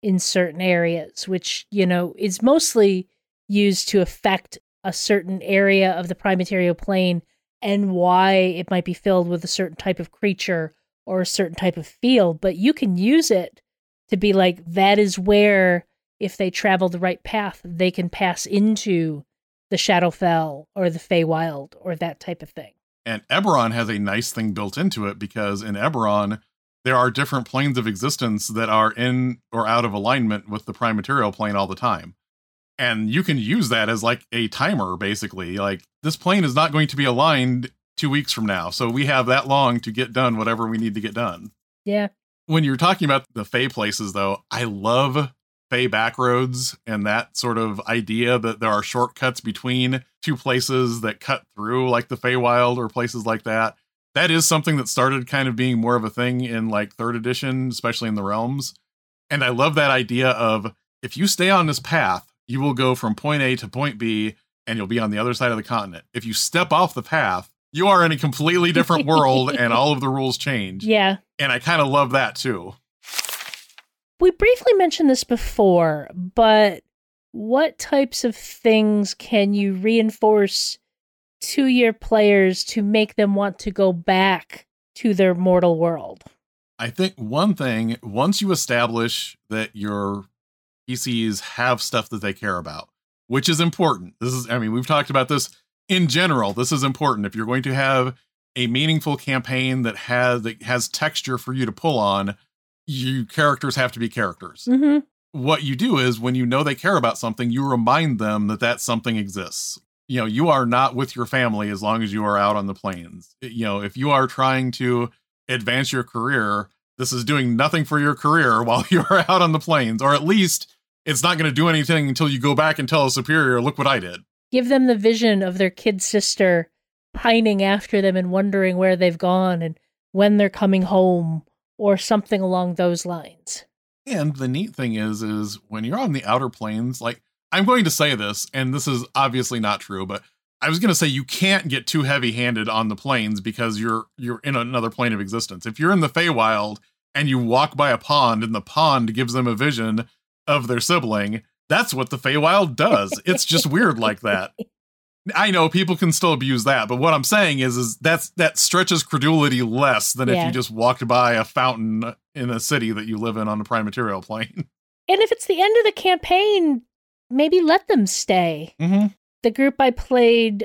in certain areas, which, is mostly used to affect a certain area of the Prime Material Plane and why it might be filled with a certain type of creature or a certain type of field. But you can use it to be like, that is where, if they travel the right path, they can pass into the Shadowfell or the Feywild or that type of thing. And Eberron has a nice thing built into it, because in Eberron, there are different planes of existence that are in or out of alignment with the Prime Material Plane all the time. And you can use that as like a timer, basically. Like, this plane is not going to be aligned 2 weeks from now, so we have that long to get done whatever we need to get done. Yeah. When you're talking about the Fey places, though, I love Fey backroads and that sort of idea that there are shortcuts between two places that cut through, like the Feywild or places like that. That is something that started kind of being more of a thing in like 3rd edition, especially in the Realms. And I love that idea of, if you stay on this path, you will go from point A to point B, and you'll be on the other side of the continent. If you step off the path, you are in a completely different world, and all of the rules change. Yeah. And I kind of love that too. We briefly mentioned this before, but what types of things can you reinforce to your players to make them want to go back to their mortal world? I think one thing, once you establish that your PCs have stuff that they care about, which is important. We've talked about this in general. This is important. If you're going to have a meaningful campaign that has texture for you to pull on, you characters have to be characters. Mm-hmm. What you do is, when you know they care about something, you remind them that something exists. You are not with your family as long as you are out on the plains. If you are trying to advance your career, this is doing nothing for your career while you're out on the plains, or at least it's not going to do anything until you go back and tell a superior, look what I did. Give them the vision of their kid sister pining after them and wondering where they've gone and when they're coming home, or something along those lines. And the neat thing is when you're on the outer plains, like, I'm going to say this, and this is obviously not true, but I was going to say you can't get too heavy-handed on the plains because you're in another plane of existence. If you're in the Feywild and you walk by a pond and the pond gives them a vision of their sibling, that's what the Feywild does. It's just weird like that. I know people can still abuse that, but what I'm saying is that stretches credulity less than if you just walked by a fountain in a city that you live in on the Prime Material Plane. And if it's the end of the campaign, maybe let them stay. Mm-hmm. The group I played,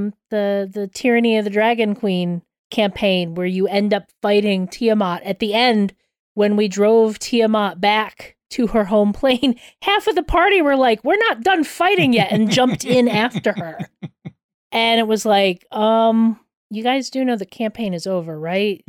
the Tyranny of the Dragon Queen campaign, where you end up fighting Tiamat at the end, when we drove Tiamat back to her home plane, half of the party were like, we're not done fighting yet, and jumped in after her. And it was like, you guys do know the campaign is over, right?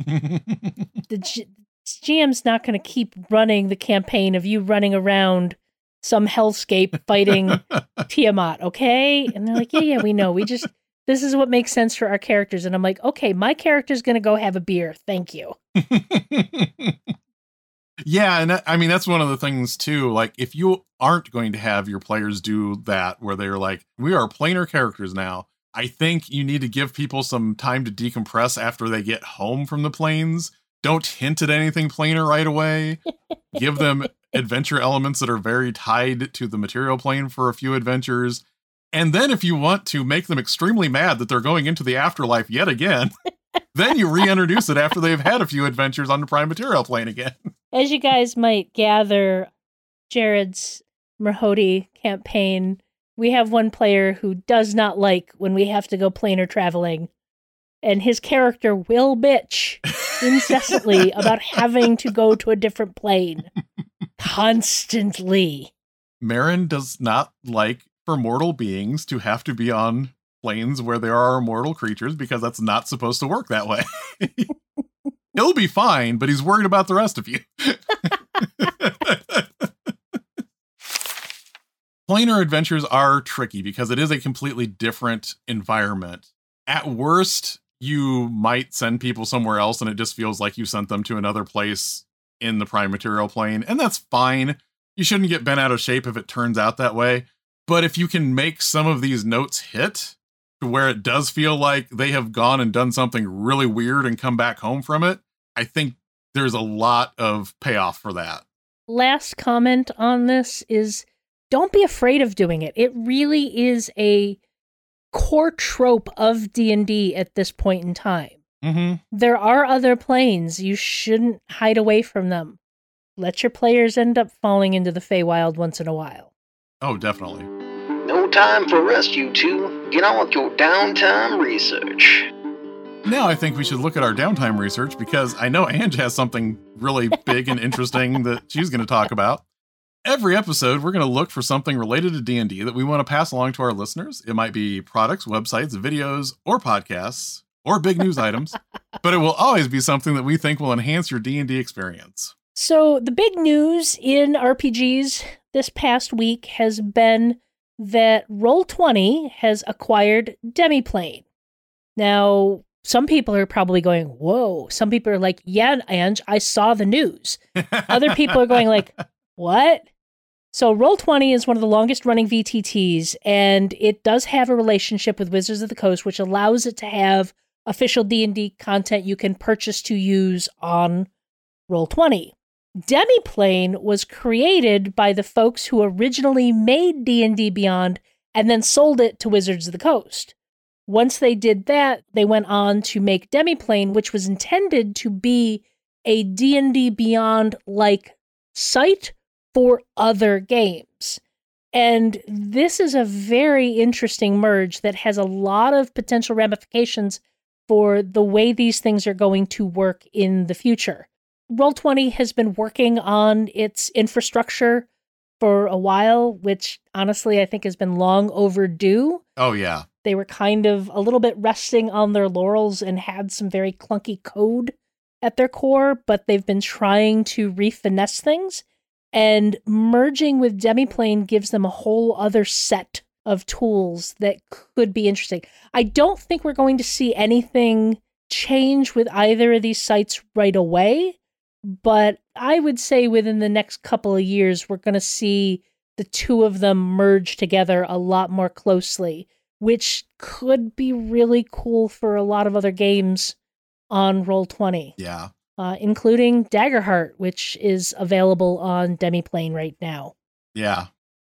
The GM's not going to keep running the campaign of you running around some hellscape fighting Tiamat, okay? And they're like, yeah, we know. This is what makes sense for our characters. And I'm like, okay, my character's going to go have a beer. Thank you. Yeah, and that's one of the things too. Like, if you aren't going to have your players do that, where they're like, we are planar characters now, I think you need to give people some time to decompress after they get home from the plains. Don't hint at anything planar right away. Give them adventure elements that are very tied to the material plane for a few adventures. And then if you want to make them extremely mad that they're going into the afterlife yet again, then you reintroduce it after they've had a few adventures on the Prime Material Plane again. As you guys might gather, Jared's Merhoti campaign, we have one player who does not like when we have to go planar traveling, and his character will bitch incessantly about having to go to a different plane. Constantly. Marin does not like for mortal beings to have to be on planes where there are mortal creatures, because that's not supposed to work that way. He'll be fine, but he's worried about the rest of you. Planar adventures are tricky because it is a completely different environment. At worst, you might send people somewhere else and it just feels like you sent them to another place in the Prime Material Plane, and that's fine. You shouldn't get bent out of shape if it turns out that way. But if you can make some of these notes hit to where it does feel like they have gone and done something really weird and come back home from it, I think there's a lot of payoff for that. last comment on this is don't be afraid of doing it. It really is a core trope of D&D at this point in time. Mm-hmm. There are other planes. You shouldn't hide away from them. Let your players end up falling into the Feywild once in a while. Oh, definitely. No time for rest, you two. Get on with your downtime research. Now I think we should look at our downtime research because I know Ange has something really big and interesting that she's going to talk about. Every episode, we're going to look for something related to D&D that we want to pass along to our listeners. It might be products, websites, videos, or podcasts, or big news items, but it will always be something that we think will enhance your D&D experience. So the big news in RPGs this past week has been that Roll20 has acquired Demiplane. Now, some people are probably going, whoa. Some people are like, yeah, Ange, I saw the news. Other people are going like, what? So Roll20 is one of the longest running VTTs, and it does have a relationship with Wizards of the Coast, which allows it to have official D&D content you can purchase to use on Roll20. Demiplane was created by the folks who originally made D&D Beyond and then sold it to Wizards of the Coast. Once they did that, they went on to make Demiplane, which was intended to be a D&D Beyond-like site for other games. And this is a very interesting merge that has a lot of potential ramifications for the way these things are going to work in the future. Roll20 has been working on its infrastructure for a while, which honestly I think has been long overdue. Oh, yeah. They were kind of a little bit resting on their laurels and had some very clunky code at their core, but they've been trying to refinesse things. And merging with Demiplane gives them a whole other set of tools that could be interesting. I don't think we're going to see anything change with either of these sites right away, but I would say within the next couple of years, we're going to see the two of them merge together a lot more closely, which could be really cool for a lot of other games on Roll20. Yeah. Including Daggerheart, which is available on Demiplane right now. Yeah.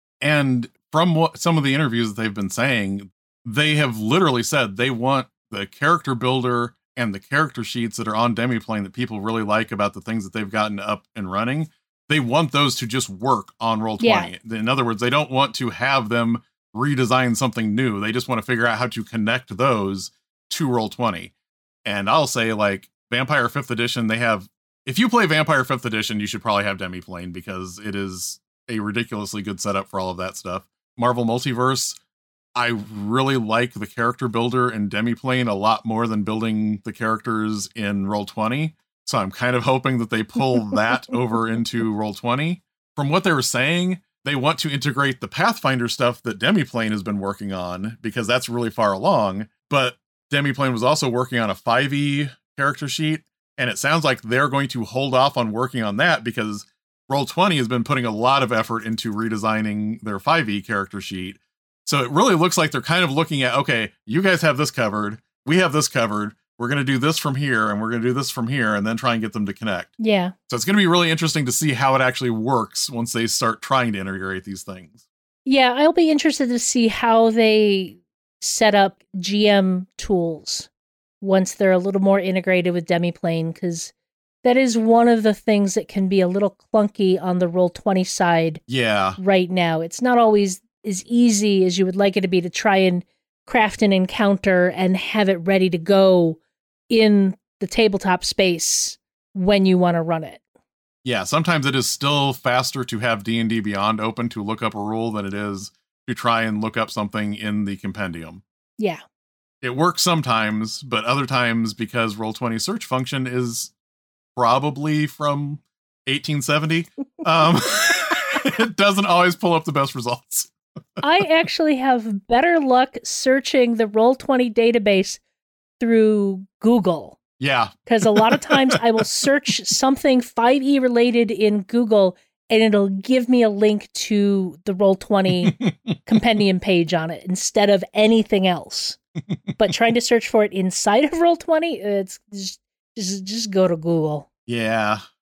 And from what some of the interviews that they've been saying, they have literally said they want the character builder and the character sheets that are on Demiplane that people really like about the things that they've gotten up and running. They want those to just work on Roll20. Yeah. In other words, they don't want to have them redesign something new. They just want to figure out how to connect those to Roll20. And I'll say, like, Vampire 5th Edition, they have... If you play Vampire 5th Edition, you should probably have Demiplane because it is a ridiculously good setup for all of that stuff. Marvel Multiverse, I really like the character builder in Demiplane a lot more than building the characters in Roll20. So I'm kind of hoping that they pull that over into Roll20. From what they were saying, they want to integrate the Pathfinder stuff that Demiplane has been working on because that's really far along. But Demiplane was also working on a 5e character sheet, and it sounds like they're going to hold off on working on that because Roll20 has been putting a lot of effort into redesigning their 5e character sheet. So it really looks like they're kind of looking at, okay, you guys have this covered, we have this covered, we're going to do this from here, and we're going to do this from here, and then try and get them to connect. Yeah. So it's going to be really interesting to see how it actually works once they start trying to integrate these things. Yeah, I'll be interested to see how they set up GM tools once they're a little more integrated with Demiplane, because that is one of the things that can be a little clunky on the Roll20 side. Yeah. Right now. It's not always as easy as you would like it to be to try and craft an encounter and have it ready to go in the tabletop space when you want to run it. Yeah, sometimes it is still faster to have D&D Beyond open to look up a rule than it is to try and look up something in the compendium. Yeah. It works sometimes, but other times, because Roll20 search function is probably from 1870, it doesn't always pull up the best results. I actually have better luck searching the Roll20 database through Google. Yeah. Because a lot of times I will search something 5e related in Google and it'll give me a link to the Roll20 compendium page on it instead of anything else. But trying to search for it inside of Roll20, it's just go to Google. Yeah.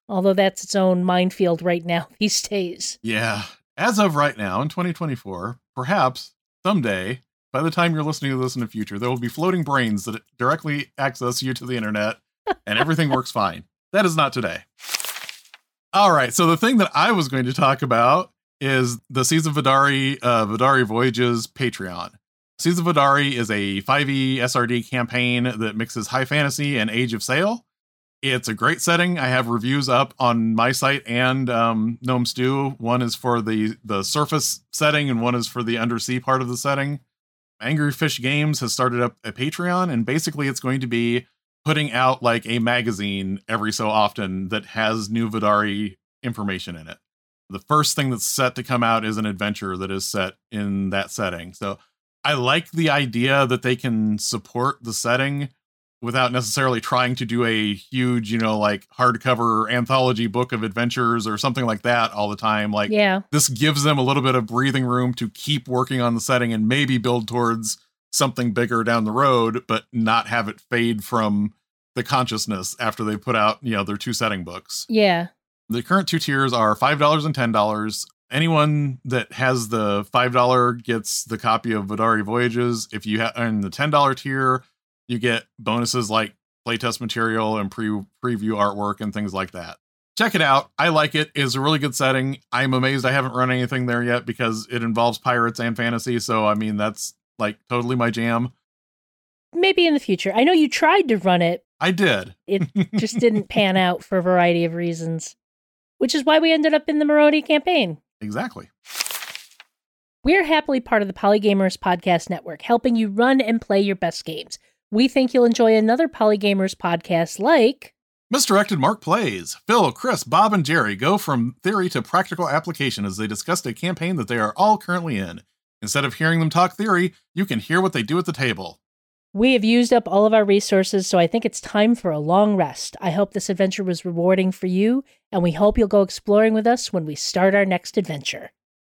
Although that's its own minefield right now these days. Yeah. As of right now, in 2024, perhaps someday, by the time you're listening to this in the future, there will be floating brains that directly access you to the internet and everything works fine. That is not today. All right. So the thing that I was going to talk about is the Seas of Vidari, Vidari Voyages Patreon. Seas of Vidari is a 5e SRD campaign that mixes high fantasy and Age of Sail. It's a great setting. I have reviews up on my site and Gnome Stew. One is for the surface setting and one is for the undersea part of the setting. Angry Fish Games has started up a Patreon, and basically it's going to be putting out like a magazine every so often that has new Vidari information in it. The first thing that's set to come out is an adventure that is set in that setting. So I like the idea that they can support the setting without necessarily trying to do a huge, like hardcover anthology book of adventures or something like that all the time. Like, yeah, this gives them a little bit of breathing room to keep working on the setting and maybe build towards something bigger down the road, but not have it fade from the consciousness after they put out, their 2 setting books. Yeah. The current 2 tiers are $5 and $10. Anyone that has the $5 gets the copy of Vidari Voyages. If you have in the $10 tier, you get bonuses like playtest material and preview artwork and things like that. Check it out. I like it. It's a really good setting. I'm amazed I haven't run anything there yet because it involves pirates and fantasy. So, I mean, that's like totally my jam. Maybe in the future. I know you tried to run it. I did. It just didn't pan out for a variety of reasons, which is why we ended up in the Moroni campaign. Exactly. We're happily part of the Polygamers Podcast Network, helping you run and play your best games. We think you'll enjoy another Polygamers podcast like Misdirected Mark Plays. Phil, Chris, Bob, and Jerry go from theory to practical application as they discuss a campaign that they are all currently in. Instead of hearing them talk theory, you can hear what they do at the table. We have used up all of our resources, so I think it's time for a long rest. I hope this adventure was rewarding for you, and we hope you'll go exploring with us when we start our next adventure.